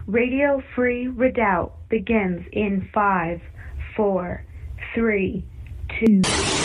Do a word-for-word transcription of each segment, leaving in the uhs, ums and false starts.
Radio Free Redoubt begins in five, four, three, two.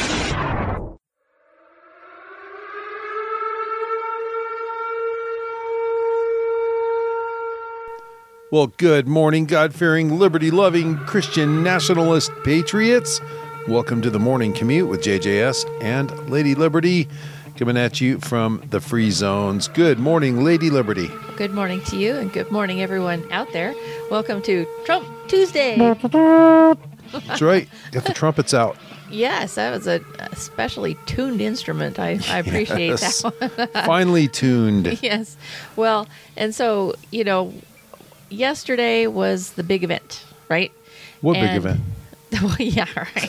Well, good morning, God-fearing, liberty-loving, Christian nationalist patriots. Welcome to the Morning Commute with J J S and Lady Liberty, coming at you from the Free Zones. Good morning, Lady Liberty. Good morning to you, and good morning, everyone out there. Welcome to Trump Tuesday. That's right. Got the trumpets out. Yes, that was a specially tuned instrument. I, I appreciate Yes. that one. Finely tuned. Yes. Well, and so, you know, yesterday was the big event, right? What And- big event? Well, yeah, right.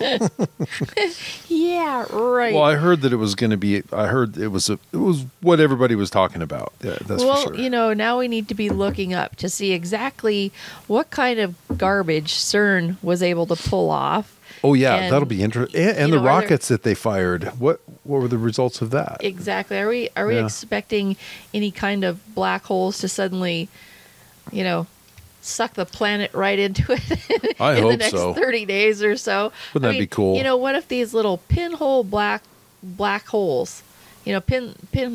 yeah, right. Well, I heard that it was going to be. I heard it was. A, it was what everybody was talking about. Yeah, that's well, for sure. you know, now we need to be looking up to see exactly what kind of garbage CERN was able to pull off. Oh yeah, and, that'll be interesting. And, and you the know, are there- rockets that they fired. What what were the results of that? Exactly. Are we are we Yeah. expecting any kind of black holes to suddenly, you know, suck the planet right into it I in hope the next so. thirty days or so? Wouldn't I that be mean, cool? You know, what if these little pinhole black black holes, you know, pin pin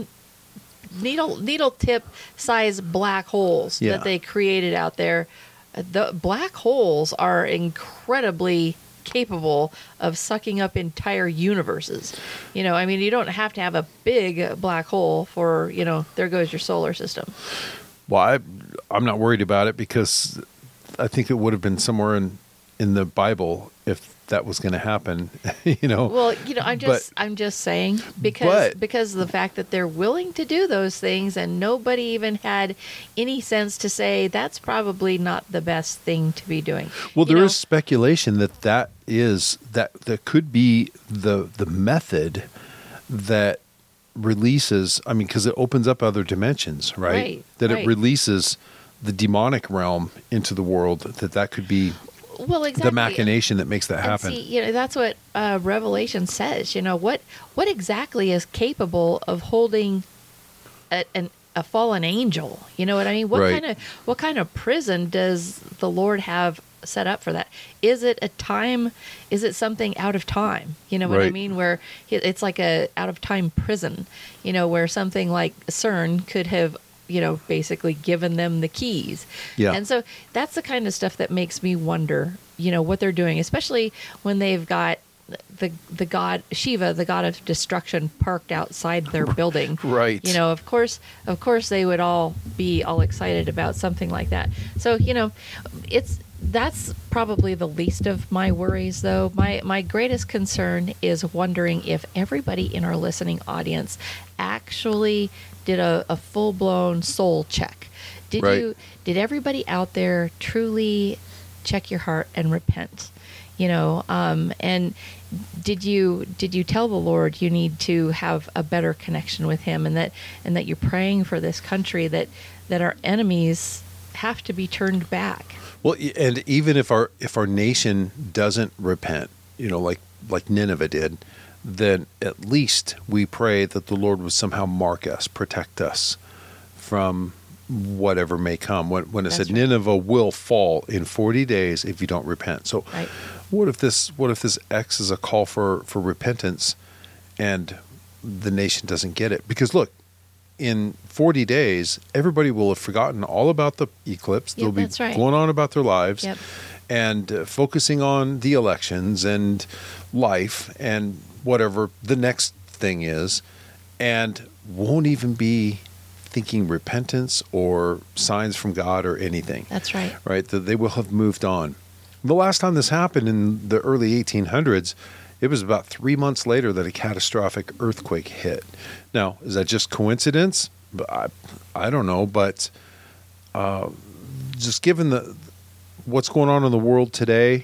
needle needle tip size black holes Yeah. that they created out there? uh, The black holes are incredibly capable of sucking up entire universes. You know, I mean, you don't have to have a big black hole for, you know, there goes your solar system. Well, I, I'm not worried about it because I think it would have been somewhere in, in the Bible if that was going to happen. you know. Well, you know, I'm just But- I'm just saying because But- because of the fact that they're willing to do those things and nobody even had any sense to say that's probably not the best thing to be doing. Well, You there is know, speculation that that is that that could be the the method that releases. I mean, because it opens up other dimensions, right? Right, that right. it releases the demonic realm into the world. That that could be well, exactly. the machination that makes that And happen. see, you know, that's what uh, Revelation says. You know, what what exactly is capable of holding a, an, a fallen angel? You know what I mean? What Right. kind of what kind of prison does the Lord have set up for that? Is it a time? Is it something out of time? You know what I Right. mean? Where it- it's like a out of time prison. You know, where something like CERN could have, you know, basically given them the keys. Yeah. And so that's the kind of stuff that makes me wonder, you know, what they're doing, especially when they've got the the god Shiva, the god of destruction, parked outside their building. Right. You know, of course, of course they would all be all excited about something like that. So, you know, it's that's probably the least of my worries, though. My my greatest concern is wondering if everybody in our listening audience actually did a, a full blown soul check. Did Right. you? Did everybody out there truly check your heart and repent? You know, um, and did you did you tell the Lord you need to have a better connection with Him, and that and that you're praying for this country, that that our enemies have to be turned back? Well, e- and even if our if our nation doesn't repent, you know, like like Nineveh did, then at least we pray that the Lord would somehow mark us, protect us from whatever may come. When when it That's said right. Nineveh will fall in forty days if you don't repent. So, Right. what if this what if this X is a call for for repentance, and the nation doesn't get it? Because look, in forty days, everybody will have forgotten all about the eclipse. Yep, They'll be that's right. going on about their lives Yep. and uh, focusing on the elections and life and whatever the next thing is, and won't even be thinking repentance or signs from God or anything. That's right. Right? That they will have moved on. The last time this happened in the early eighteen hundreds, it was about three months later that a catastrophic earthquake hit. Now, is that just coincidence? I, I don't know, but uh, just given the what's going on in the world today,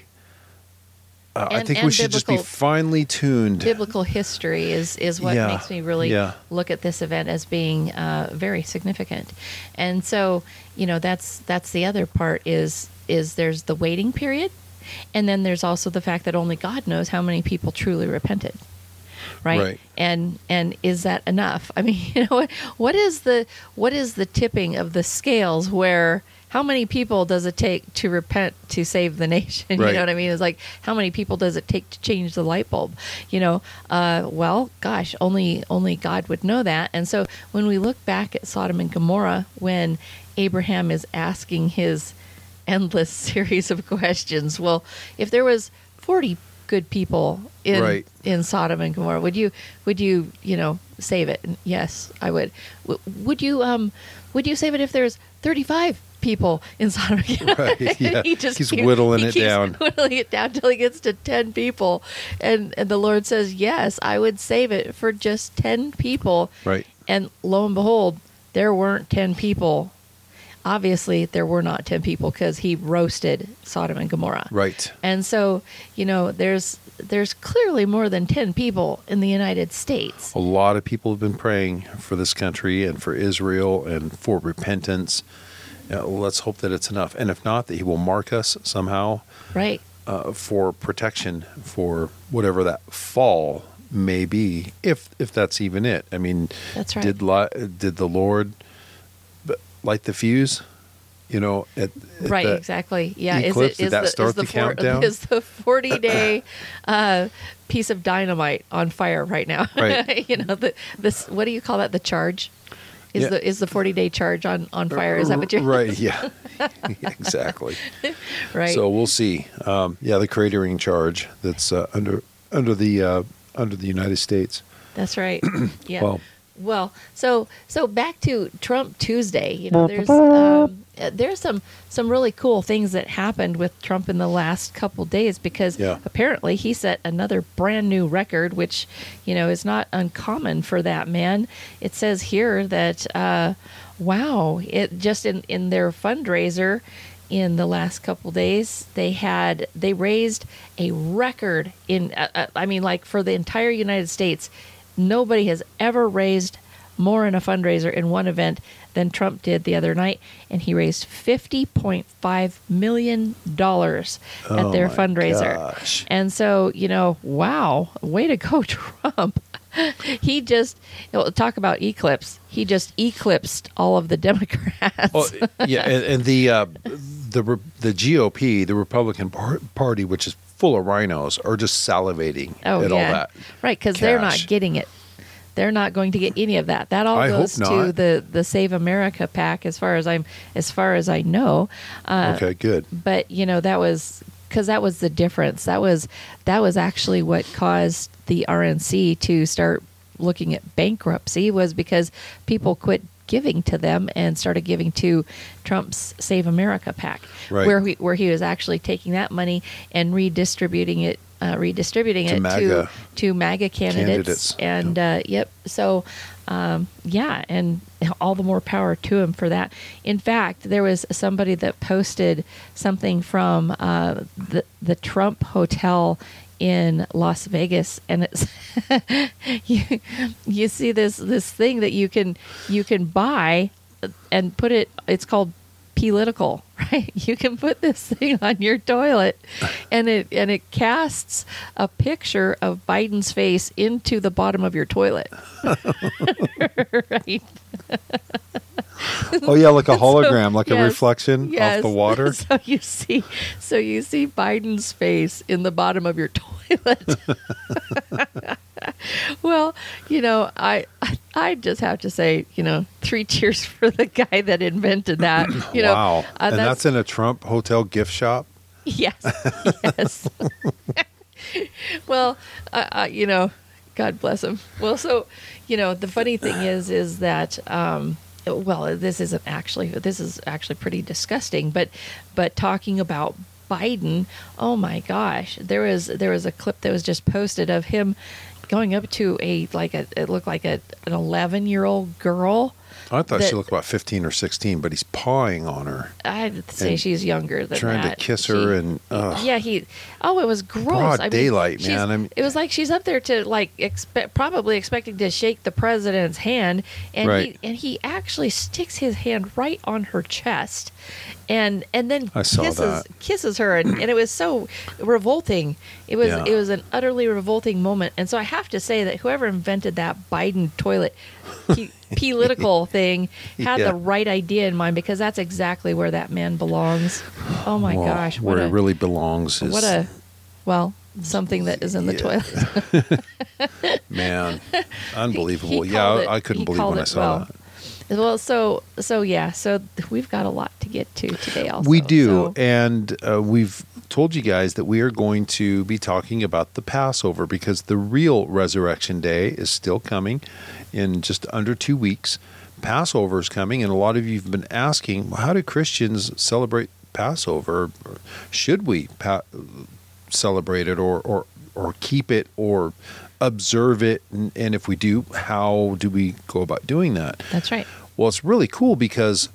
uh, I And- think we and should just be biblical- finely tuned. Biblical history is is what Yeah, makes me really yeah. look at this event as being uh, very significant. And so, you know, that's that's the other part is is there's the waiting period, and then there's also the fact that only God knows how many people truly repented. Right? Right. And and is that enough? I mean, you know, what, what is the what is the tipping of the scales where how many people does it take to repent to save the nation? You Right. know what I mean? It's like, how many people does it take to change the light bulb? You know, uh, well, gosh, only only God would know that. And so when we look back at Sodom and Gomorrah, when Abraham is asking his endless series of questions, well, if there was forty good people in Right. in Sodom and Gomorrah, would you would you you know save it? And yes, I would. W- would you um would you save it if there's thirty-five people in Sodom and Gomorrah? Right, yeah. he just He's keeps- whittling he it keeps down. whittling it down till he gets to ten people, and and the Lord says, yes, I would save it for just ten people. Right. And lo and behold, there weren't ten people. Obviously, there were not ten people because he roasted Sodom and Gomorrah. Right. And so, you know, there's there's clearly more than ten people in the United States. A lot of people have been praying for this country and for Israel and for repentance. Uh, let's hope that it's enough. And if not, that he will mark us somehow Right. uh, for protection for whatever that fall may be, if if that's even it. I mean, That's right. did li- did the Lord b- light the fuse? You know, at, at Right, the exactly. Yeah, eclipse, is it did is that the, start is the the four- countdown? Is the forty day uh, piece of dynamite on fire right now? Right. you know, the this what do you call that? The charge is Yeah. the is the forty day charge on on fire? Is that what you're right? Yeah, exactly. right? So we'll see. Um, yeah, the cratering charge that's uh, under under the uh, under the United States. That's right. Yeah. Well, Well, so so back to Trump Tuesday. You know, there's um, uh, there's some some really cool things that happened with Trump in the last couple days because Yeah. apparently he set another brand new record, which you know is not uncommon for that man. It says here that uh, wow, it just in in their fundraiser in the last couple days they had they raised a record in uh, uh, I mean like for the entire United States. Nobody has ever raised more in a fundraiser in one event than Trump did the other night, and he raised fifty point five million dollars at Oh their my fundraiser. gosh. And so, you know, wow, way to go, Trump. He just, you know, talk about eclipse. He just eclipsed all of the Democrats. oh, yeah, and, and the uh, the re- the G O P, the Republican par- Party, which is full of rhinos, are just salivating Oh, at yeah. all that. Right, because they're not cash. getting it. They're not going to get any of that. That all I hope goes to not. the, the Save America PAC, as far as I'm, as far as I know. Uh, Okay, good. But you know that was because that was the difference. That was that was actually what caused the R N C to start looking at bankruptcy, was because people quit giving to them and started giving to Trump's Save America PAC, Right. where he, where he was actually taking that money and redistributing it, uh, redistributing To it MAGA to to MAGA candidates, candidates. and uh, yep. So, um, yeah, and all the more power to him for that. In fact, there was somebody that posted something from uh, the the Trump Hotel in Las Vegas, and it's you, you see this this thing that you can you can buy and put it. It's called Political, right? You can put this thing on your toilet, and it and it casts a picture of Biden's face into the bottom of your toilet, right? Oh yeah, like a hologram, like a Yes, reflection yes. off the water. So you see, so you see Biden's face in the bottom of your toilet. Well, you know, I I just have to say, you know, three cheers for the guy that invented that. You know, wow, uh, and that's in a Trump hotel gift shop. yes, yes. Well, uh, uh, you know, God bless him. Well, so you know, the funny thing is, is that. Um, Well, this isn't actually. This is actually pretty disgusting. But, but talking about Biden, oh my gosh, there was there was a clip that was just posted of him going up to a like a it looked like a an eleven year old girl. I thought that- she looked about fifteen or sixteen, but he's pawing on her, I'd say And she's younger than trying that. to kiss She- her, and ugh. yeah, he. Oh, it was gross. Broad I mean, daylight, she's- man. I mean- it was like she's up there to like expect, probably expecting to shake the president's hand, and Right. he and he actually sticks his hand right on her chest, and and then I saw kisses that. kisses her, and, and it was so revolting. It was Yeah. it was an utterly revolting moment, and so I have to say that whoever invented that Biden toilet, he political thing had Yeah. the right idea in mind, because that's exactly where that man belongs. Oh my Well, gosh, where what it a really belongs is what a well something that is in the Yeah. toilet. man, unbelievable. He yeah, called I, it- I couldn't he believe called when I it saw well. that. Well, so so yeah, so we've got a lot to get to today. Also, We do, So- and uh, we've told you guys that we are going to be talking about the Passover, because the real Resurrection Day is still coming in just under two weeks. Passover is coming, and a lot of you have been asking, well, how do Christians celebrate Passover? Or should we pa- celebrate it, or, or or keep it, or observe it? And, and if we do, how do we go about doing that? That's right. Well, it's really cool because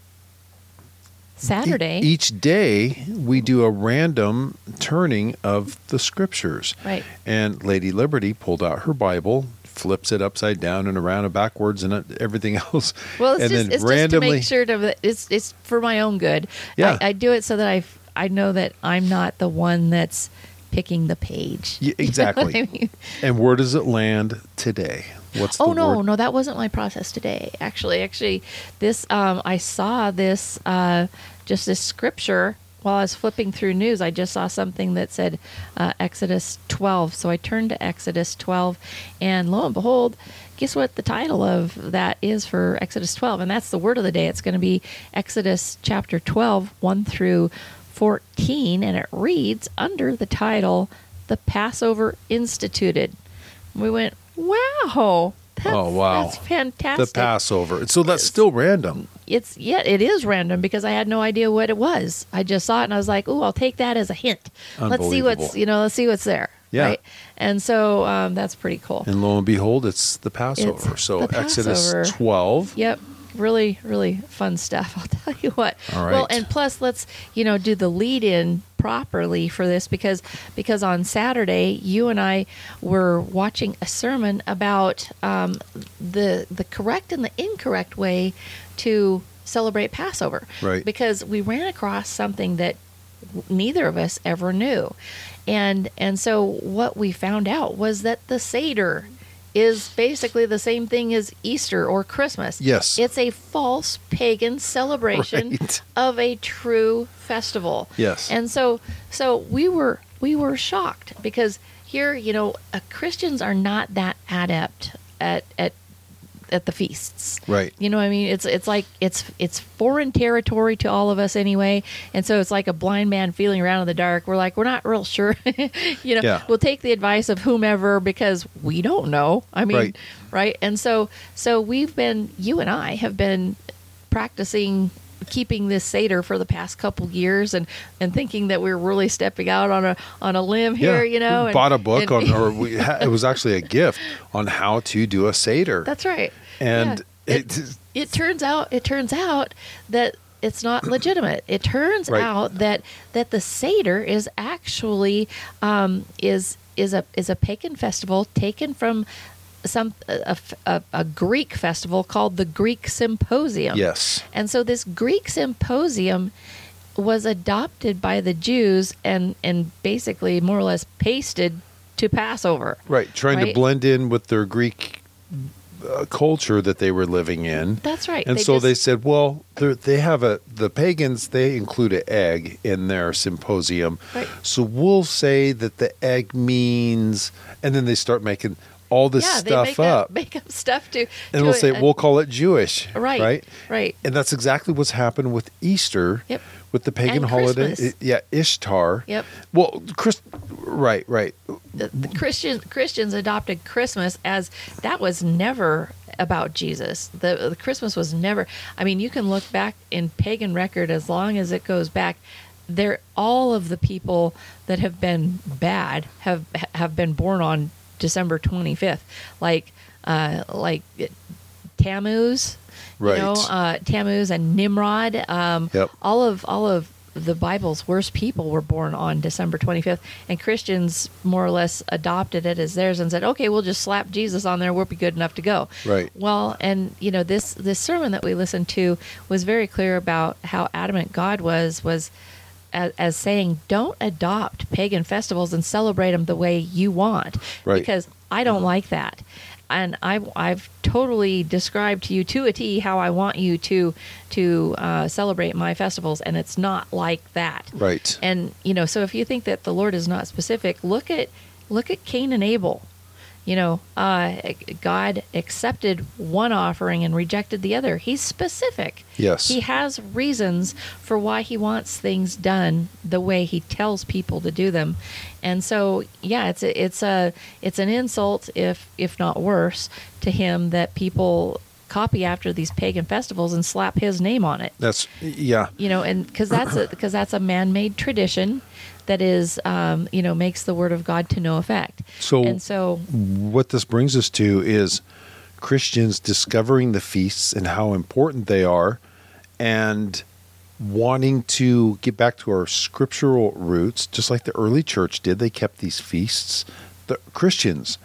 Saturday. E- each day we do a random turning of the scriptures. Right. And Lady Liberty pulled out her Bible, flips it upside down and around and backwards and uh, everything else. Well, it's and just then it's randomly, just to make sure to it's it's for my own good. Yeah. I, I do it so that I I know that I'm not the one that's picking the page. Yeah, You know exactly. what I mean? And where does it land today? What's Oh the no, word? no, that wasn't my process today. Actually, actually, this um, I saw this uh, just this scripture while I was flipping through news. I just saw something that said uh, Exodus twelve, so I turned to Exodus twelve, and lo and behold, guess what the title of that is for Exodus twelve, and that's the word of the day. It's going to be Exodus chapter twelve, one through fourteen, and it reads under the title "The Passover Instituted." We went, wow. That's, Oh, wow. That's fantastic. The Passover. So that's still random. It's yeah, it is random because I had no idea what it was. I just saw it and I was like, "Ooh, I'll take that as a hint. Let's see what's Unbelievable. you know, let's see what's there." Yeah. Right? And so um, that's pretty cool. And lo and behold, it's the Passover. It's so the Exodus Passover. twelve. Yep. Really, really fun stuff. I'll tell you what. All Well, right. and plus, let's you know do the lead in properly for this because because on Saturday you and I were watching a sermon about um, the the correct and the incorrect way to celebrate Passover. Right. Because we ran across something that neither of us ever knew, and and so what we found out was that the Seder is basically the same thing as Easter or Christmas. Yes. It's a false pagan celebration Right. of a true festival. Yes. And so so we were we were shocked because here, you know, uh, Christians are not that adept at at at the feasts. Right. You know what I mean? It's it's like it's it's foreign territory to all of us anyway. And so it's like a blind man feeling around in the dark. We're like, we're not real sure. you know, Yeah. we'll take the advice of whomever because we don't know. I mean, Right. right? And so so we've been you and I have been practicing keeping this Seder for the past couple years and, and thinking that we we're really stepping out on a on a limb here, you know. We and, bought a book and- on, or we ha- it was actually a gift on how to do a Seder. That's right. And Yeah. it, it, it turns out it turns out that it's not legitimate. It turns Right. out that that the Seder is actually um, is is a is a pagan festival taken from some a, a, a Greek festival called the Greek Symposium. yes. And so this Greek Symposium was adopted by the Jews and and basically more or less pasted to Passover. Right. Trying to Right. blend in with their Greek uh, culture that they were living in. That's right. And They so just- they said, well, they're- they have a, the pagans, they include an egg in their symposium. Right. So we'll say that the egg means, and then they start making all this yeah, they stuff make up. up make up stuff to and to we'll a- say, a- we'll call it Jewish. Right, Right. right. And that's exactly what's happened with Easter. Yep. With the pagan And holiday. Christmas. I- yeah. Ishtar. Yep. Well, Chris, right, right. the, the Christian Christians adopted Christmas as that was never about Jesus. The, the Christmas was never. I mean, you can look back in pagan record as long as it goes back. There, all of the people that have been bad have have been born on December twenty-fifth, like uh, like Tammuz. Right. You know, uh, Tammuz and Nimrod. Um, Yep. All of all of the Bible's worst people were born on December twenty-fifth, and Christians more or less adopted it as theirs and said, "Okay, we'll just slap Jesus on there. We'll be good enough to go." Right. Well, and you know this this sermon that we listened to was very clear about how adamant God was was. As, as saying, don't adopt pagan festivals and celebrate them the way you want, Right. because I don't like that. and I, I've totally described to you to a T how I want you to to uh, celebrate my festivals, and it's not like that. Right. And you know, so if you think that the Lord is not specific, look at look at Cain and Abel. You know, uh, God accepted one offering and rejected the other. He's specific. Yes. He has reasons for why he wants things done the way he tells people to do them. And so, yeah, it's a, it's a it's an insult, if if not worse, to him that people copy after these pagan festivals and slap his name on it. That's yeah. You know, and because that's a because that's a man-made tradition that is, um, you know, makes the word of God to no effect. So, and so, what this brings us to is Christians discovering the feasts and how important they are, and wanting to get back to our scriptural roots, just like the early church did. They kept these feasts, the Christians,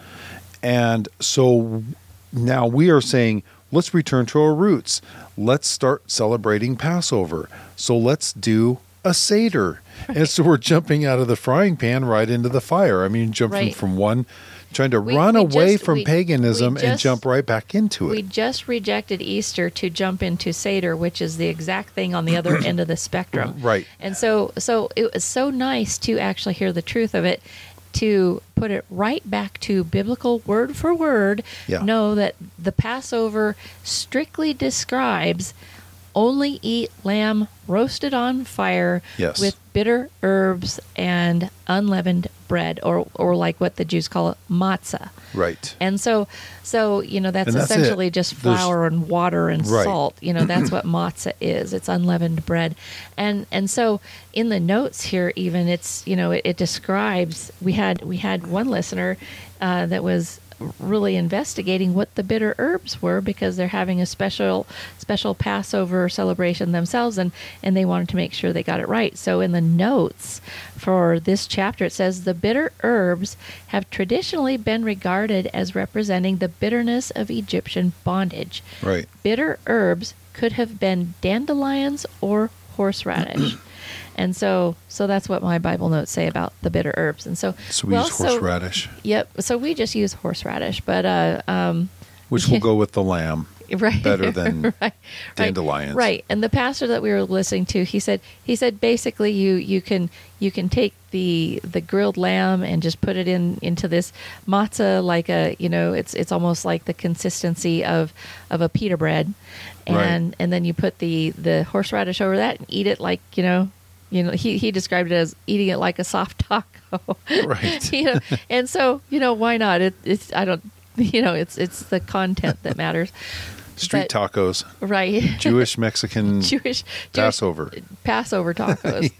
and so now we are saying, let's return to our roots. Let's start celebrating Passover. So let's do a Seder. Right. And so we're jumping out of the frying pan right into the fire. I mean, jumping right. from one, trying to we, run we away just, from we, paganism we just, and jump right back into it. We just rejected Easter to jump into Seder, which is the exact thing on the other end of the spectrum. Right. And so, so it was so nice to actually hear the truth of it, to put it right back to biblical word for word. Yeah. Know that the Passover strictly describes only eat lamb roasted on fire yes. with bitter herbs and unleavened bread, or or like what the Jews call it, matzah. Right. And so, so you know, that's, that's essentially it. just flour There's, and water and right. salt. You know, that's what matzah is. It's unleavened bread. And and so in the notes here, even it's, you know, it, it describes. We had we had one listener uh, that was really investigating what the bitter herbs were, because they're having a special special Passover celebration themselves, and and they wanted to make sure they got it right. So in the notes for this chapter, it says the bitter herbs have traditionally been regarded as representing the bitterness of Egyptian bondage. Right. Bitter herbs could have been dandelions or horseradish. And so, so that's what my Bible notes say about the bitter herbs. And so, so we well, use horseradish. So, yep. So we just use horseradish, but uh, um, which will go with the lamb, right? Better than right, dandelions, right? And the pastor that we were listening to, he said, he said basically, you you can you can take the the grilled lamb and just put it in into this matzah, like a, you know, it's it's almost like the consistency of of a pita bread, and right. and then you put the the horseradish over that and eat it like, you know. You know, he, he described it as eating it like a soft taco. Right. You know, and so, you know, why not? It, it's, I don't, you know, it's it's the content that matters. Street But, tacos. right. Jewish, Mexican, Jewish, Passover. Jewish Passover tacos.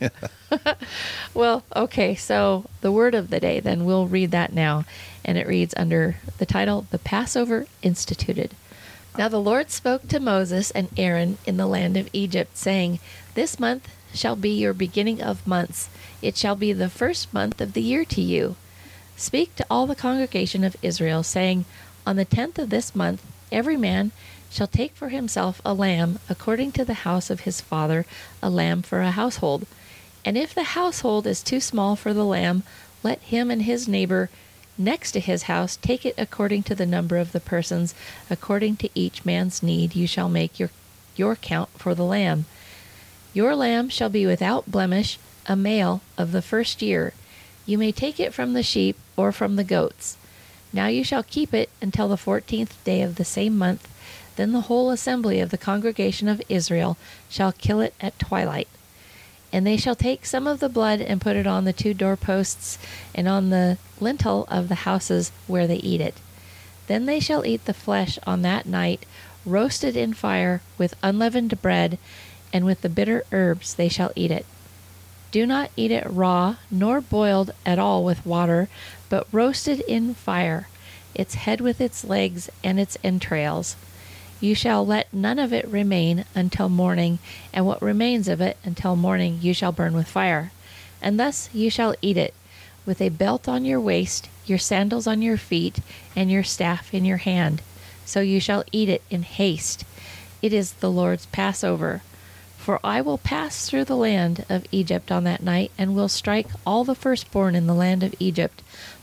Well, okay, so the word of the day, then we'll read that now. And it reads under the title, The Passover Instituted. Now the Lord spoke to Moses and Aaron in the land of Egypt, saying, This month shall be your beginning of months. It shall be the first month of the year to you. Speak to all the congregation of Israel, saying, On the tenth of this month, every man shall take for himself a lamb according to the house of his father, a lamb for a household. And if the household is too small for the lamb, let him and his neighbor next to his house take it according to the number of the persons. According to each man's need you shall make your, your count for the lamb. Your lamb shall be without blemish, a male of the first year. You may take it from the sheep or from the goats. Now you shall keep it until the fourteenth day of the same month. Then the whole assembly of the congregation of Israel shall kill it at twilight. And they shall take some of the blood and put it on the two doorposts and on the lintel of the houses where they eat it. Then they shall eat the flesh on that night, roasted in fire with unleavened bread, and with the bitter herbs they shall eat it. Do not eat it raw, nor boiled at all with water, but roasted in fire, its head with its legs and its entrails. You shall let none of it remain until morning, and what remains of it until morning you shall burn with fire. And thus you shall eat it, with a belt on your waist, your sandals on your feet, and your staff in your hand. So you shall eat it in haste. It is the Lord's Passover. For I will pass through the land of Egypt on that night, and will strike all the firstborn in the land of Egypt,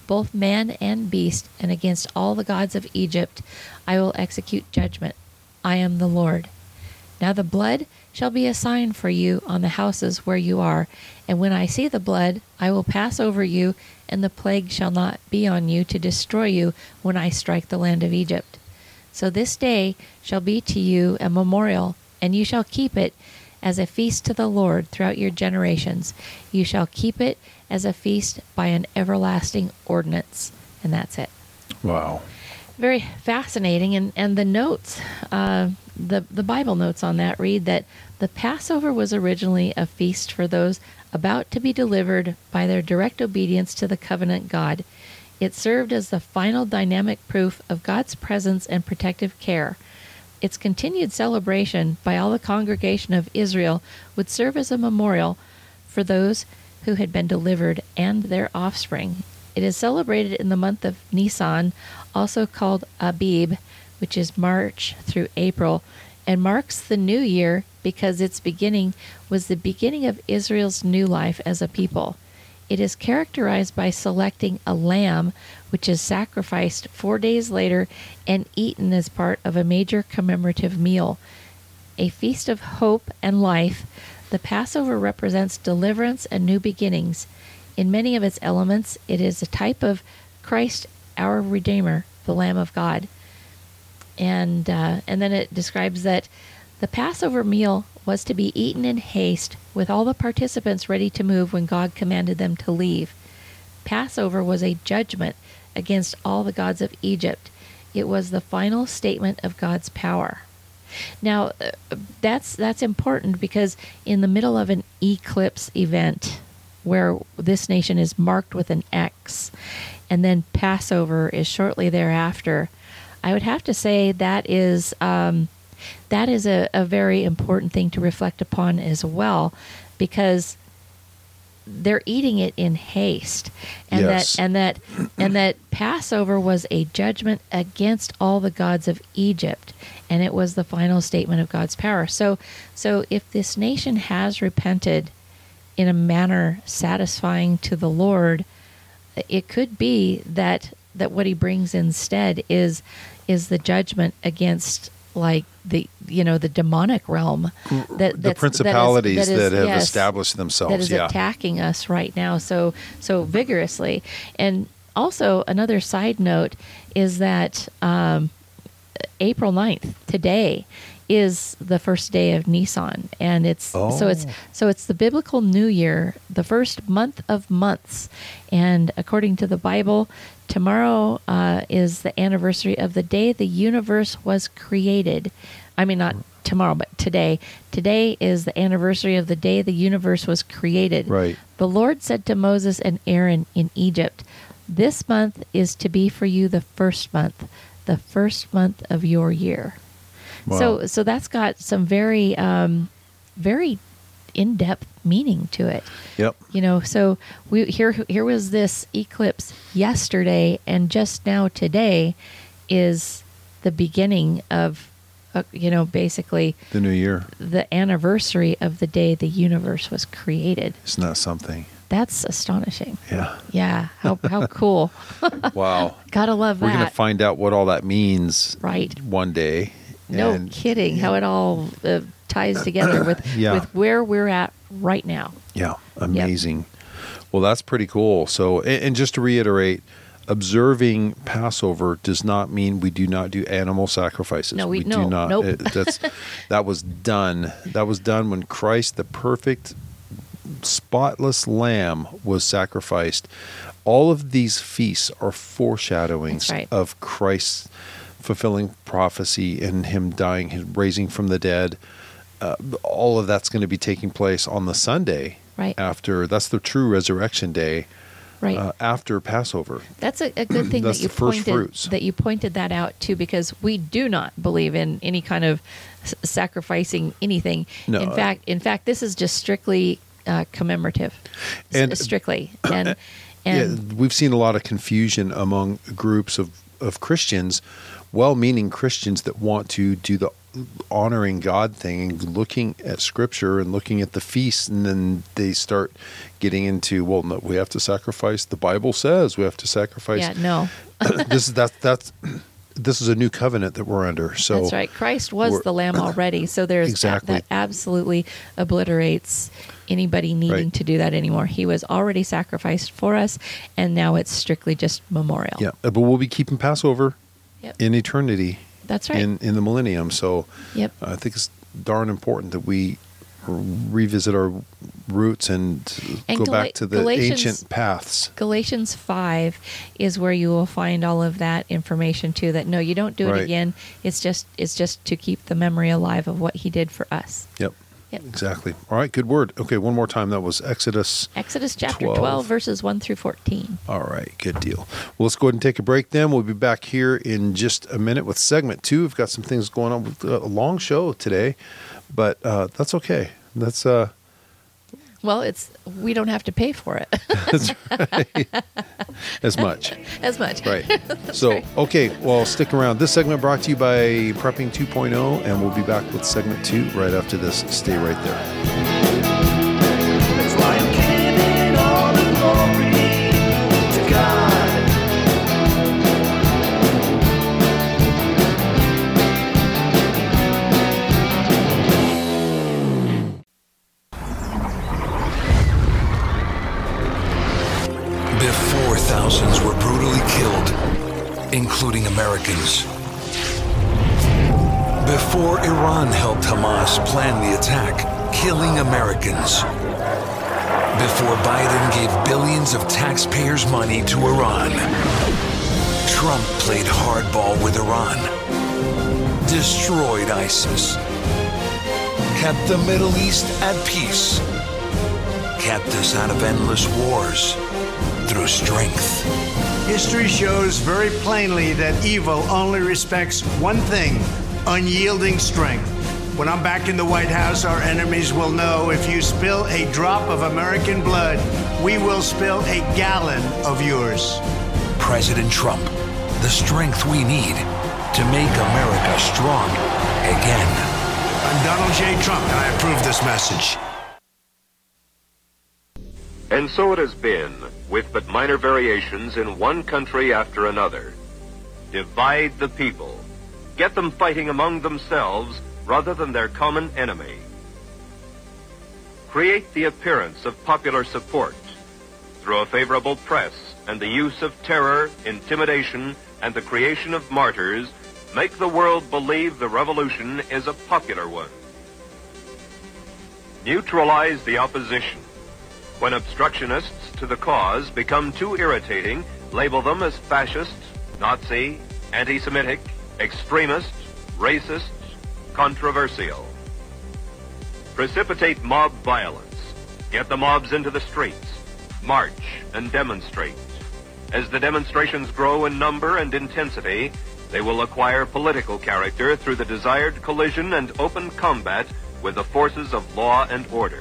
both man and beast, and against all the gods of Egypt I will execute judgment. I am the Lord. Now the blood shall be a sign for you on the houses where you are, and when I see the blood, I will pass over you, and the plague shall not be on you to destroy you when I strike the land of Egypt. So this day shall be to you a memorial, and you shall keep it as a feast to the Lord throughout your generations. You shall keep it as a feast by an everlasting ordinance. And that's it. Wow. Very fascinating. And, and the notes, uh, the, the Bible notes on that read that the Passover was originally a feast for those about to be delivered by their direct obedience to the covenant God. It served as the final dynamic proof of God's presence and protective care. Its continued celebration by all the congregation of Israel would serve as a memorial for those who had been delivered and their offspring. It is celebrated in the month of Nisan, also called Abib, which is March through April, and marks the new year because its beginning was the beginning of Israel's new life as a people. It is characterized by selecting a lamb, which is sacrificed four days later and eaten as part of a major commemorative meal. A feast of hope and life, the Passover represents deliverance and new beginnings. In many of its elements, it is a type of Christ, our Redeemer, the Lamb of God. And uh, and then it describes that the Passover meal was to be eaten in haste, with all the participants ready to move when God commanded them to leave. Passover was a judgment against all the gods of Egypt. It was the final statement of God's power. Now, uh, that's that's important because in the middle of an eclipse event, where this nation is marked with an X, and then Passover is shortly thereafter, I would have to say that is um, that is a, a very important thing to reflect upon as well, because they're eating it in haste, and Yes. that and that and that Passover was a judgment against all the gods of Egypt, and it was the final statement of God's power. So, so if this nation has repented in a manner satisfying to the Lord, it could be that that what He brings instead is is the judgment against, like, the you know the demonic realm, that The that's, principalities that, is, that, that is, have yes, established themselves. that is yeah. attacking us right now so so vigorously. And also another side note is that um, April ninth, today, is the first day of Nisan, and it's so it's Oh. so it's the biblical New Year, the first month of months, and according to the Bible, tomorrow uh, is the anniversary of the day the universe was created. I mean, not tomorrow, but today. Today is the anniversary of the day the universe was created. Right. The Lord said to Moses and Aaron in Egypt, "This month is to be for you the first month, the first month of your year." Wow. So, so that's got some very, um, very in-depth meaning to it. Yep. You know, so we here here was this eclipse yesterday, and just now today is the beginning of, uh, you know, basically The new year. the anniversary of the day the universe was created. Isn't that something? That's astonishing. Yeah. Yeah, how how cool. Wow. Gotta love We're that. going to find out what all that means Right. one day. No And- kidding. How it all uh, ties together with Yeah. with where we're at right now. Yeah, amazing. Well, that's pretty cool. So, and, and just to reiterate, observing Passover does not mean we do not do animal sacrifices. No, we- do no, not. nope. It- that's that was done. That was done when Christ, the perfect, spotless Lamb, was sacrificed. All of these feasts are foreshadowings That's right. of Christ's fulfilling prophecy and Him dying, His raising from the dead. Uh, all of that's going to be taking place on the Sunday Right. after. That's the true resurrection day. Right. Uh, after Passover. That's a, a good thing That's that you the first pointed fruits. that you pointed that out too, because we do not believe in any kind of s- sacrificing anything. No, in uh, fact, in fact, this is just strictly uh, commemorative, S- And- strictly, and and yeah, we've seen a lot of confusion among groups of, of Christians well-meaning Christians that want to do the honoring God thing and looking at Scripture and looking at the feasts, and then they start getting into, well, no, we have to sacrifice. The Bible says we have to sacrifice. Yeah, no. this is that that's this is a new covenant that we're under. So that's right. Christ was the Lamb already. So there's exactly. that, that absolutely obliterates anybody needing Right. to do that anymore. He was already sacrificed for us, and now it's strictly just memorial. Yeah, but we'll be keeping Passover Yep. in eternity. That's right. In in the millennium. So Yep. I think it's darn important that we revisit our roots and, And go Gal- back to the Galatians- ancient paths. Galatians five is where you will find all of that information too. That no, you don't do it Right. again. It's just it's just to keep the memory alive of what he did for us. Yep. Yep. Exactly. All right, good word. Okay, one more time. That was Exodus. Exodus chapter twelve. twelve, verses one through fourteen. All right, good deal. Well, let's go ahead and take a break then. We'll be back here in just a minute with segment two. We've got some things going on with a long show today, but uh, that's okay. That's uh, Well, it's we don't have to pay for it that's right. As much. as much. Right. So, right. okay, well, stick around. This segment brought to you by Prepping two point oh, and we'll be back with segment two right after this. Stay right there. That's why I'm giving all the glory to God. Before thousands were brutally killed, including Americans. Before Iran helped Hamas plan the attack, killing Americans. Before Biden gave billions of taxpayers' money to Iran. Trump played hardball with Iran. Destroyed ISIS. Kept the Middle East at peace. Kept us out of endless wars. Through strength. History shows very plainly that evil only respects one thing, unyielding strength. When I'm back in the White House, our enemies will know if you spill a drop of American blood, we will spill a gallon of yours. President Trump, the strength we need to make America strong again. I'm Donald J. Trump, and I approve this message. And so it has been, with but minor variations in one country after another. Divide the people. Get them fighting among themselves rather than their common enemy. Create the appearance of popular support through a favorable press and the use of terror, intimidation, and the creation of martyrs. Make the world believe the revolution is a popular one. Neutralize the opposition. When obstructionists to the cause become too irritating, label them as fascist, Nazi, anti-Semitic, extremist, racist, controversial. Precipitate mob violence. Get the mobs into the streets. March and demonstrate. As the demonstrations grow in number and intensity, they will acquire political character through the desired collision and open combat with the forces of law and order.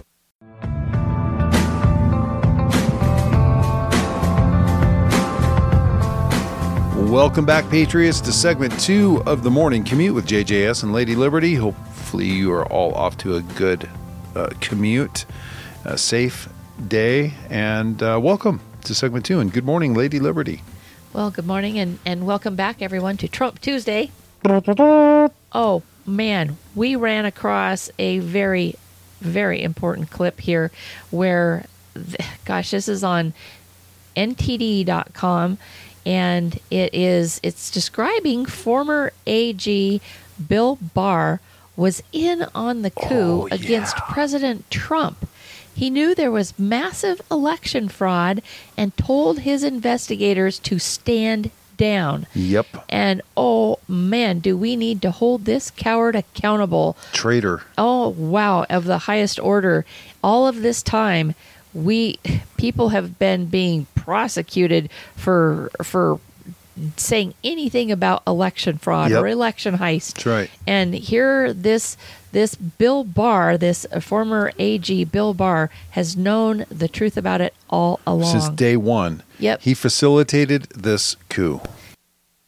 Welcome back, Patriots, to segment two of the Morning Commute with J J S and Lady Liberty. Hopefully you are all off to a good uh, commute, a safe day, and uh, welcome to segment two. And good morning, Lady Liberty. Well, good morning and, and welcome back, everyone, to Trump Tuesday. Oh, man, we ran across a very, very important clip here where, gosh, this is on N T D dot com. And it is, it's describing former A G Bill Barr was in on the coup Oh, yeah. against President Trump. He knew there was massive election fraud and told his investigators to stand down. Yep. And oh man, do we need to hold this coward accountable. Traitor. Oh, wow, of the highest order. All of this time, we people have been being prosecuted for for saying anything about election fraud Yep. or election heist. That's right. And here this this Bill Barr, this former A G Bill Barr, has known the truth about it all along. Since day one. Yep. He facilitated this coup.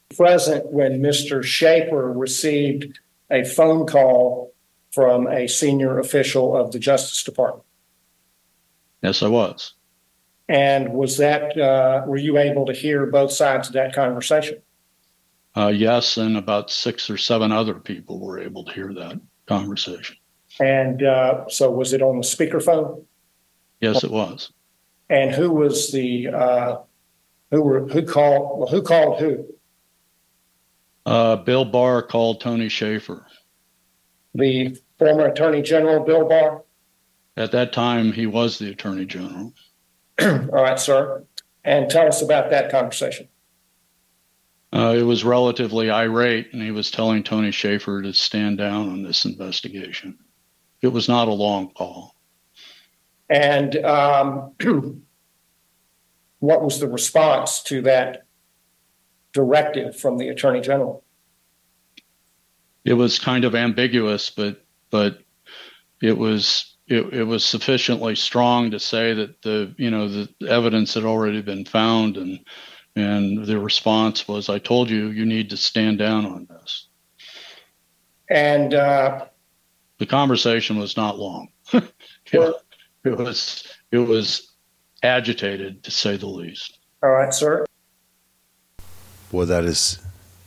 present when Mister Schaefer received a phone call from a senior official of the Justice Department? Yes, I was. And was that, uh, were you able to hear both sides of that conversation? Uh, yes, and about six or seven other people were able to hear that conversation. And uh, so was it on the speakerphone? Yes, it was. And who was the, uh, who were, who called, well, who called who? Uh, Bill Barr called Tony Schaefer. The former Attorney General, Bill Barr? At that time, he was the Attorney General. All right, sir. And tell us about that conversation. Uh, it was relatively irate, and he was telling Tony Schaefer to stand down on this investigation. It was not a long call. And um, what was the response to that directive from the Attorney General? It was kind of ambiguous, but but it was it, it was sufficiently strong to say that the you know the evidence had already been found, and and the response was, "I told you, you need to stand down on this." And uh, the conversation was not long. it, it was it was agitated, to say the least. All right, sir. Well, that is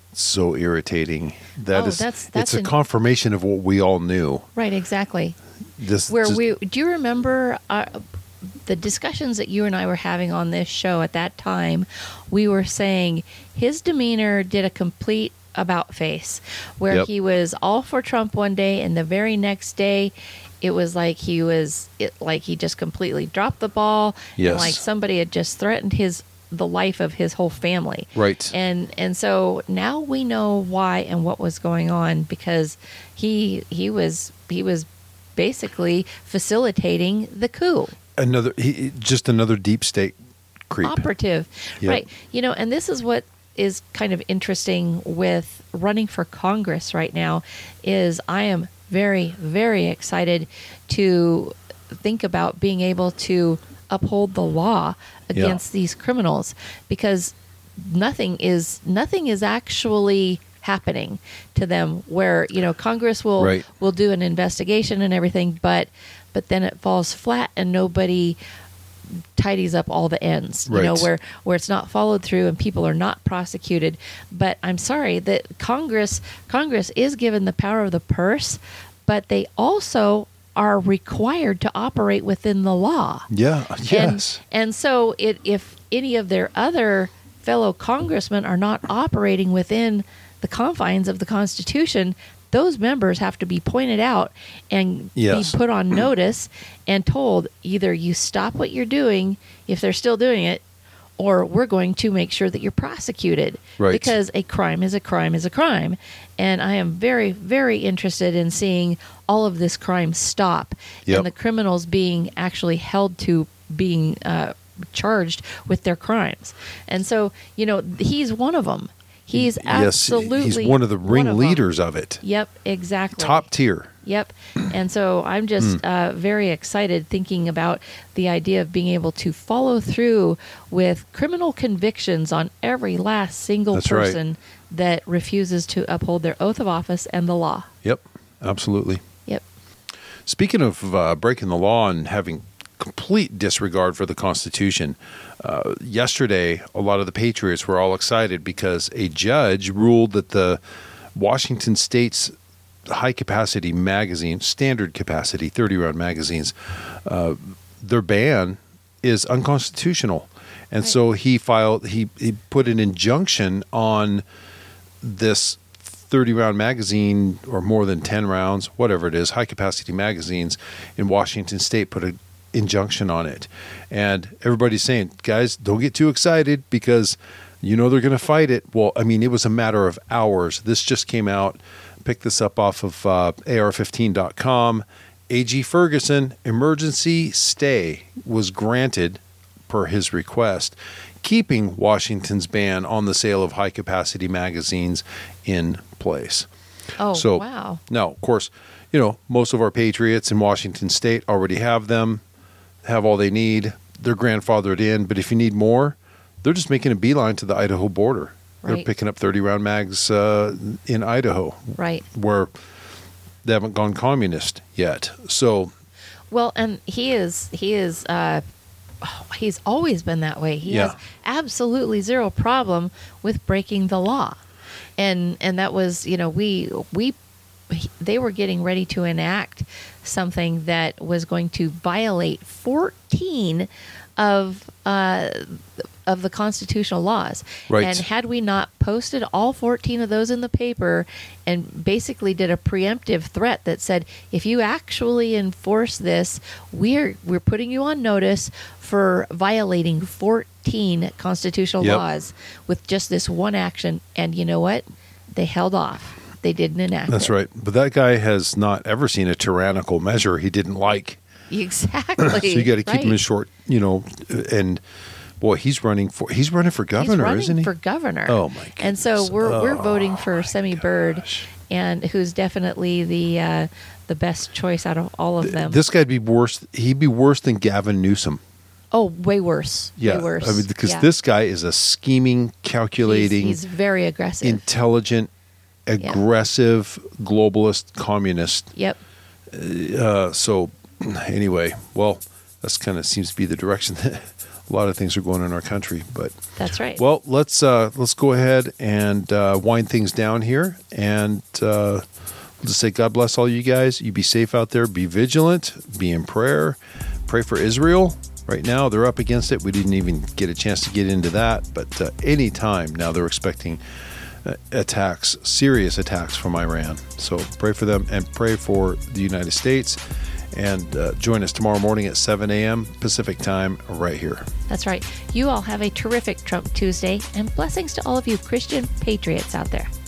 so irritating. That Oh, is, that's- that's it's a an- confirmation of what we all knew. Right, exactly. This, Where just- we do you remember uh, the discussions that you and I were having on this show at that time? We were saying his demeanor did a complete about face, where Yep. he was all for Trump one day, and the very next day, it was like he was it like he just completely dropped the ball. Yes. And like somebody had just threatened his the life of his whole family. Right. And and so now we know why and what was going on, because he he was he was basically facilitating the coup. another he, just another deep state creep. Operative. Yep. Right. You know, and this is what is kind of interesting with running for Congress right now is I am very, very excited to think about being able to uphold the law against Yeah. these criminals, because nothing is nothing is actually happening to them, where you know Congress will Right. will do an investigation and everything, but but then it falls flat and nobody tidies up all the ends, you know, Right. where where it's not followed through and people are not prosecuted. But I'm sorry that Congress Congress is given the power of the purse, but they also are required to operate within the law. Yeah. Yes. And, and so it, if any of their other fellow congressmen are not operating within the confines of the Constitution, those members have to be pointed out and Yes. be put on notice and told either you stop what you're doing if they're still doing it, or we're going to make sure that you're prosecuted. Right. Because a crime is a crime is a crime. And I am very, very interested in seeing all of this crime stop Yep. and the criminals being actually held to being uh, charged with their crimes. And so, you know, he's one of them. He's absolutely yes, he's one of the ringleaders of, it. Yep, exactly. Top tier. Yep. And so I'm just Hmm. uh, very excited thinking about the idea of being able to follow through with criminal convictions on every last single That's right. person that refuses to uphold their oath of office and the law. Yep. Absolutely. Yep. Speaking of uh, breaking the law and having complete disregard for the Constitution, uh, yesterday a lot of the patriots were all excited because a judge ruled that the Washington State's high-capacity magazine, standard capacity, thirty-round magazines, uh, their ban is unconstitutional. And so he filed, he, he put an injunction on this thirty-round magazine, or more than ten rounds, whatever it is, high-capacity magazines in Washington State put an injunction on it. And everybody's saying, guys, don't get too excited because you know they're going to fight it. Well, I mean, it was a matter of hours. This just came out. Picked this up off of uh, A R fifteen dot com. A G Ferguson, emergency stay was granted per his request, keeping Washington's ban on the sale of high-capacity magazines in place. Oh, So, wow. Now, of course, you know, most of our patriots in Washington State already have them, have all they need. They're grandfathered in. But if you need more, they're just making a beeline to the Idaho border. They're Right. picking up thirty round mags uh, in Idaho, Right. where they haven't gone communist yet. So, Well, and he is he is uh, oh, he's always been that way. He Yeah. has absolutely zero problem with breaking the law, and and that was you know we we they were getting ready to enact something that was going to violate fourteen of uh, of the constitutional laws. Right. And had we not posted all fourteen of those in the paper and basically did a preemptive threat that said, if you actually enforce this, we're we're putting you on notice for violating fourteen constitutional Yep. laws with just this one action. And you know what? They held off. They didn't enact that's it. right. But that guy has not ever seen a tyrannical measure he didn't like. Exactly. So you got to keep him in Right. short, you know, and boy, he's running for he's running for governor, He's running isn't he? for governor. Oh, my And so goodness. we're we're Oh, voting for Semi Bird, gosh. and who's definitely the uh, the best choice out of all of them. This guy'd be worse. He'd be worse than Gavin Newsom. oh, way worse. Yeah, way worse. I mean, because Yeah. this guy is a scheming, he's, calculating, he's very aggressive. intelligent, aggressive globalist communist. yep. Uh, so, anyway, well, that's kind of seems to be the direction that a lot of things are going in our country. But That's right. well, let's uh, let's go ahead and uh, wind things down here, and uh, we'll just say God bless all you guys. You be safe out there. Be vigilant. Be in prayer. Pray for Israel. Right now, they're up against it. We didn't even get a chance to get into that, but uh, any time now, they're expecting uh, attacks, serious attacks from Iran. So pray for them and pray for the United States. And uh, join us tomorrow morning at seven a.m. Pacific time right here. That's right. You all have a terrific Trump Tuesday, and blessings to all of you Christian patriots out there.